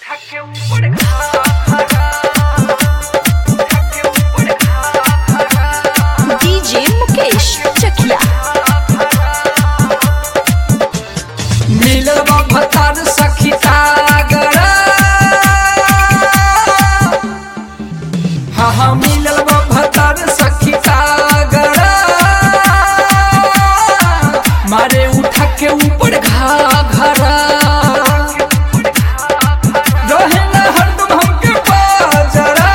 DJ Mukesh चकिया मिलल भतार सखी सागर हाँ मिलल भतार सखी सागर मारे उठा के ऊपर घाघरा रहे न हरदम हमके बाजरा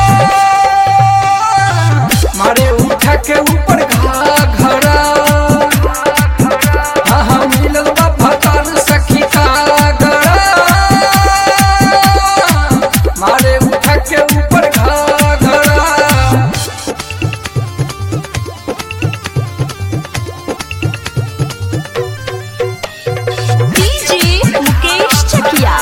मारे उठा के ऊपर घाघरा हाँ मिलल भतार सखी सागर मारे उठा के ऊपर घाघरा डीजे मुकेश चकिया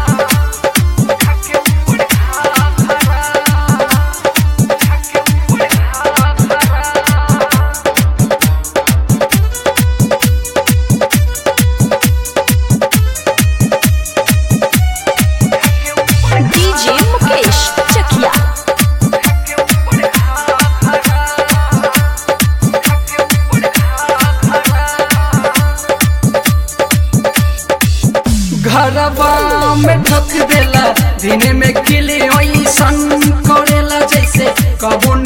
डीजे मुकेश चकिया घरवा में ठक देला दिन में किले ऐसन करेला जैसे कबो